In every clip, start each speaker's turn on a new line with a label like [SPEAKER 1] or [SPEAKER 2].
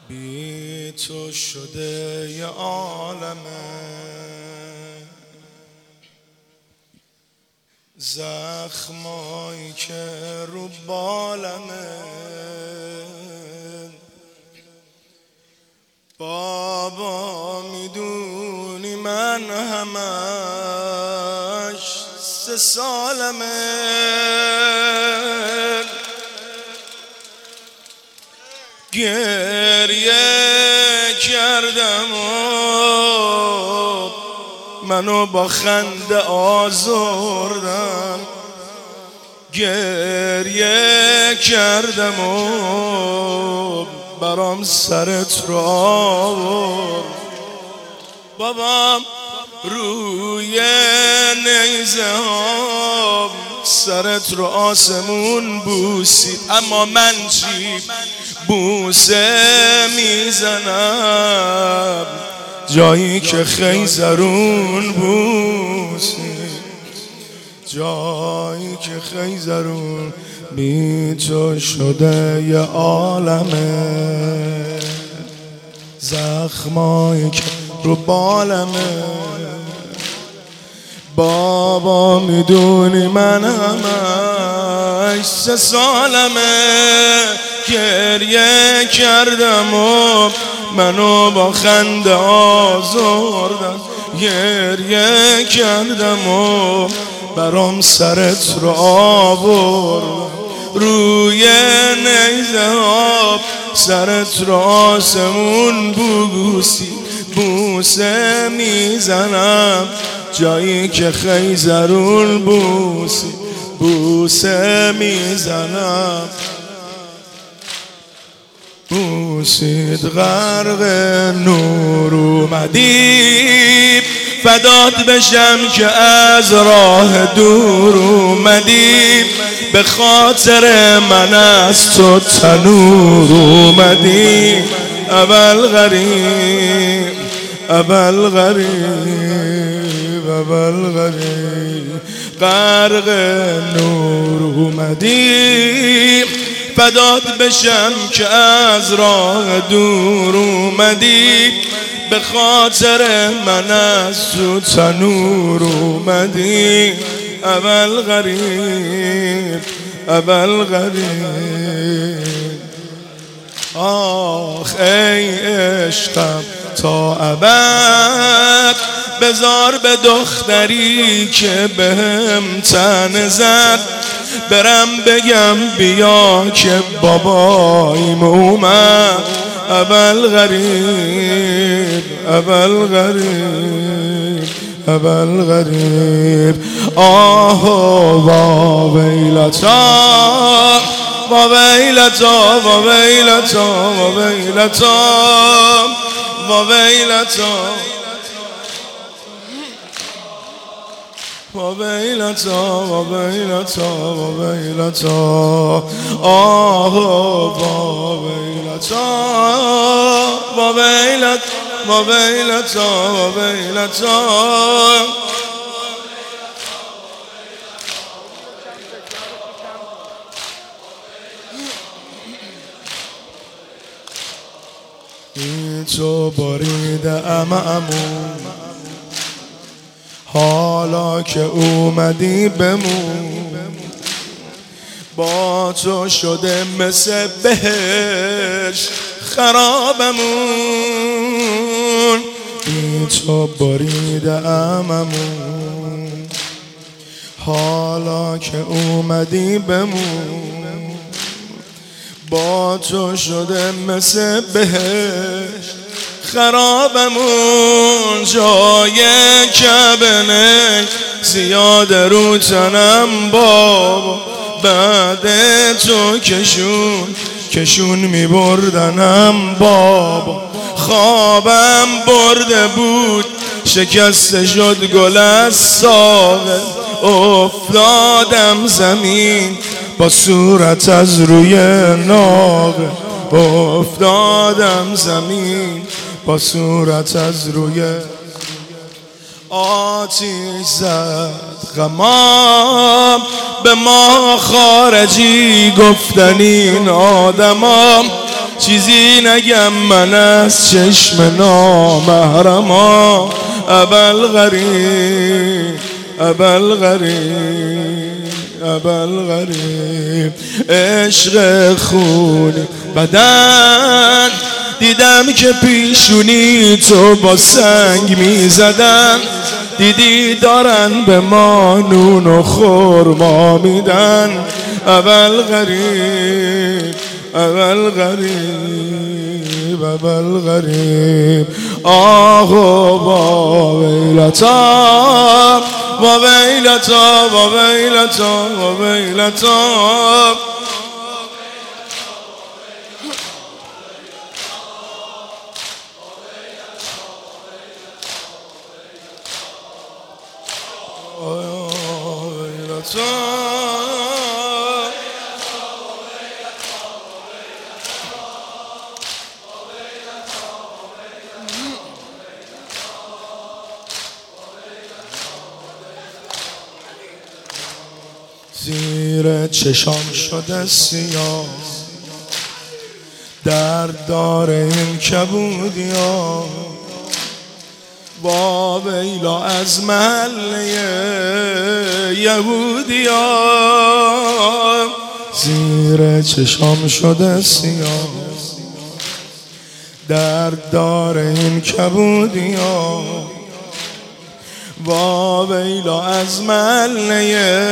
[SPEAKER 1] بی تو شده یه عالمه، زخمایی که رو بالمه. بابا میدونی من همش 3 سالمه، گریه کردم و منو با خنده آزردم، گریه کردم و برام سرت رو آورد. بابام روی نیزه ها سرت رو آسمون بوسید، اما من چی؟ بوسه میزنم جایی که خیزرون بوسید، جایی که خیزرون. بی تو شده یه عالمه، زخمایی که رو بالمه. بابا میدونی من همش 3 سالمه، گریه کردم و منو با خنده آزردم، گریه کردم و برام سرت رو آورد. روی نیزه ها سرت رو آسمون بوسی، بوسه میزنم جایی که خیزرون بوسی، بوسه میزنم. بوسید غرق نور اومدی، فدات بشم که از راه دور اومدی، به خاطر من از تو تنور اومدی. اول غریب اول غریب اول غریب، غرق نور اومدی، فدات بشم که از راه دور اومدی، به خاطر من از تو تنور اومدی. اول غریب اول غریب. آخ ای عشقم تا ابد، بذار به دختری که بهم تن زد برم بگم بیا که باباییم اومد. اول غریب اول غریب اول غریب. آه وا ویلتا وا ویلتا وا ویلتا وا ویلتا وا ویلتا وا ویلتا وا ویلتا وا ویلتا. آه وا ویلتا وا ویلتا وا ویلتا وا ویلتا. بی تو بریده امامون، حالا که اومدی بمون، با تو شده مثل بهشت خرابمون. بی تو بریده امامون، حالا که اومدی بمون، با تو شده مثل بهشت خرابمون. جای کبنه زیاد رو تنم بابا، بعد تو کشون می بردنم بابا. خوابم برده بود شکسته شد گل از ساقه، افتادم زمین با صورت از روی ناقه، افتادم زمین با صورت از روی. آتیش زد غمام به ما خارجی گفتن این آدمام، چیزی نگم من از چشم نامحرما ابوالغریب ابوالغریب ابوالغریب عشق خونی بدن دیدم که پیشونی تو با سنگ میزدن دیدی دارن به ما نون و خورما میدن ابوالغریب ابوالغریب ابوالغریب آه و با ویلتا با ویلتا با ویلتا با ویلتا زیر چشام شده سیاه درد داره این کبودیا با ویلا از محله یهودیا زیر چشام شده سیاه درد داره این کبودیا با ویلا از محله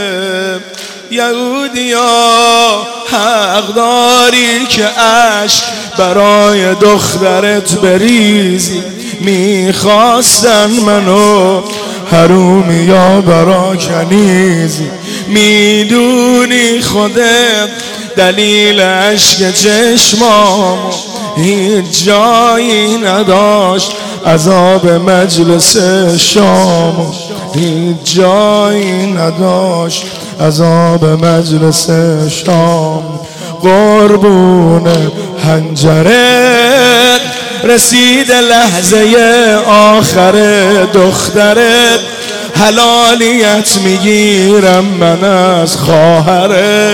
[SPEAKER 1] یهودیا حق داری که عشق برای دخترت بریزی میخواستن منو حرومی یا برا کنیزی میدونی خودت دلیل عشق چشمام هیچ جایی نداشت عذاب مجلس شام هیچ جایی نداشت عذاب مجلس شام قربون حنجرت رسید لحظه آخر دخترت حلالیت میگیرم من از خواهر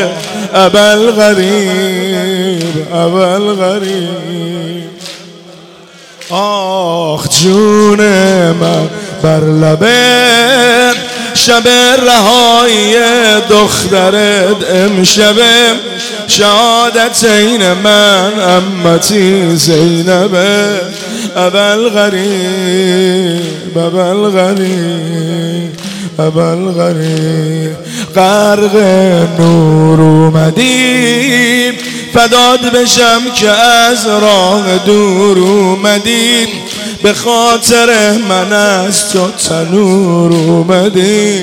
[SPEAKER 1] ابوالغریب ابوالغریب آخ جون من بر لبه شب رهایی دخترت امشبه شهادتین من امتی زینبه ابوالغریب ابوالغریب ابوالغریب غرق نور اومدیم فداد بشم که از راه دور اومدیم به خاطر من از تو تنور اومدیم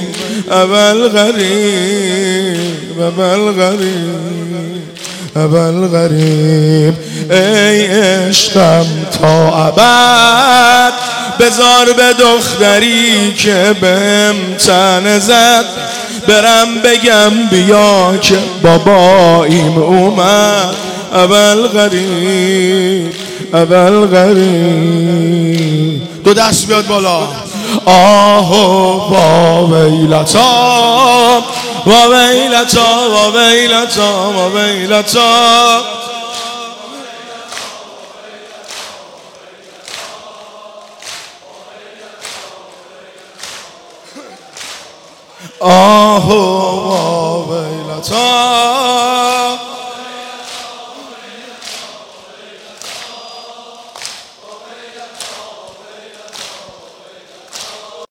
[SPEAKER 1] ابوالغریب ابوالغریب ابوالغریب ای عشقم تا ابد بذار به دختری که بهم تنه زد برم بگم بیا که باباییم اومد ابوالغریب ابوالغریب دو دست بیاد بالا آهو با ویلتا با ویلتا با ویلتا با ویلتا آهو با ویلتا